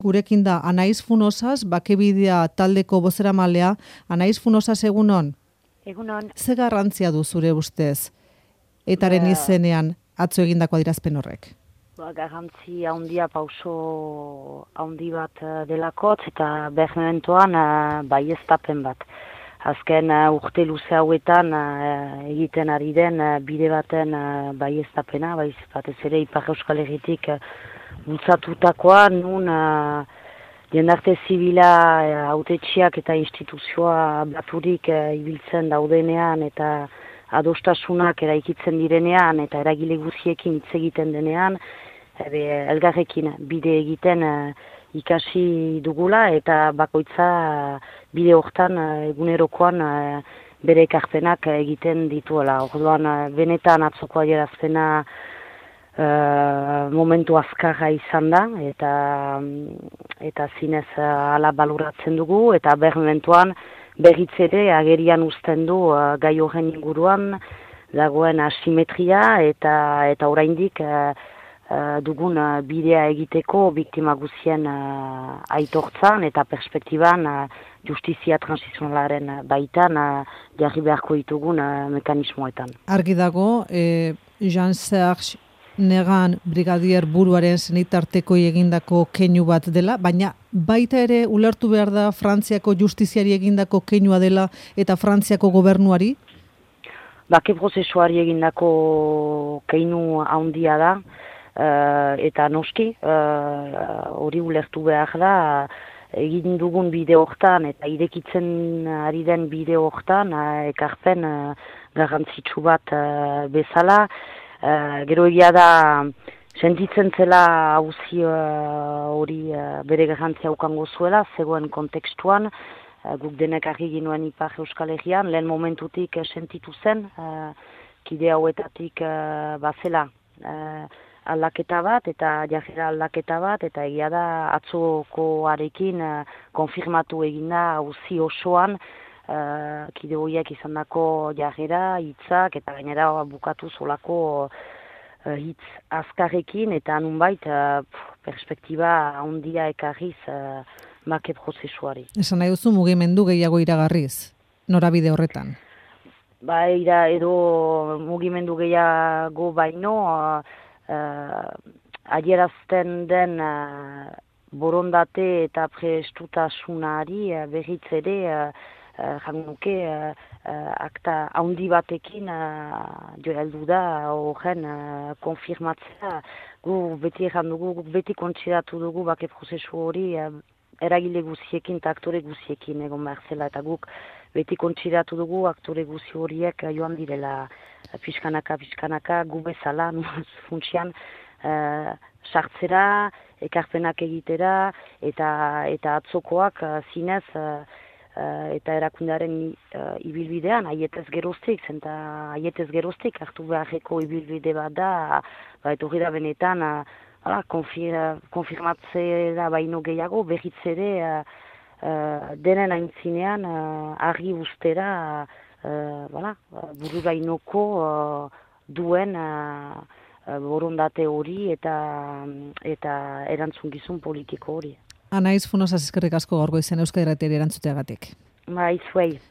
Gurekin da Anaiz Funosas, Bakebidea taldeko bozeramalea. Anaiz Funosas, egunon? Egunon. Ze garrantzia du zure ustez etaren izenean atzo egindako adierazpen horrek? Garrantzi handia, pauso handi bat delakotz eta behmementoan baieztapen bat. Azken urte luze hauetan egiten ari den bide baten baieztapena, batez ere Ipar Euskal Herritik bultzatutakoa, nun jendarte zibila, hautetxiak eta instituzioa baturik ibiltzen daudenean eta adostasunak eraikitzen direnean eta eragile guziekin hitz egiten denean, elgarrekin bide egiten ikasi dugula eta bakoitza bide hortan egunerokoan bere ekarpenak egiten dituela. Orduan benetan atzoko adierazpena momentu azkarra izan da eta zinez hala baluratzen dugu eta momentuan berriz ere agerian uzten du gai horren inguruan dagoen asimetria eta oraindik dugun bidea egiteko biktima guzien aitortzan eta perspektiban justizia transizionalaren baitan jarri beharko ditugun mekanismoetan. Argi dago, Jean-Serge Negan brigadier buruaren senitarteko egindako keinu bat dela, baina baita ere ulertu behar da Frantziako justiziari egindako keinua dela eta Frantziako gobernuari? Bake prozesuari egindako keinu handia da, eta noski, hori ulertu behar da, egin dugun bide hortan eta irekitzen ari den bide hortan, ekarpen garrantzitsu bat bezala. Gero egia da, sentitzen zela auzi hori bere garrantzia ukango zuela, zegoen kontekstuan, guk denek argi ginuen Ipar Euskal Herrian, lehen momentutik sentitu zen, kide hauetatik bazela aldaketa bat eta jarrera aldaketa bat, eta egia da atzokoarekin konfirmatu egina auzi osoan, kide horiek izan dako jarrera, hitzak, eta gainera bukatu zolako hitz azkarrekin, eta nunbait perspektiba handia ekarriz bake prozesuari. Esan nahi duzu mugimendu gehiago iragarriz, norabide horretan? Edo mugimendu gehiago baino, adierazten den borondate eta prestutasunari berriz ere janguke akta handi batekin heldu da horren konfirmatzea. Gu beti errandugu, beti kontsidatu dugu bake prozesu hori eragile guziekin eta aktore guziekin egon behar zela, eta guk beti kontsidatu dugu aktore guzi horiek joan direla pixkanaka gu bezala funtsian sartzera, ekarpenak egitera eta atzokoak zinez eta erakundearen ibilbidean, aietez geroztik, zenta aietez geroztik hartu beharreko ibilbide bat da, etorri da benetan konfirmatzera baino gehiago, berriz ere denen aintzinean argi ustera bururainoko duen borondate hori eta erantzungizun politiko hori. Anaiz Funosas, eskerrik asko gaur goizean Euskadi Irratiari erantzuteagatik. Zuei.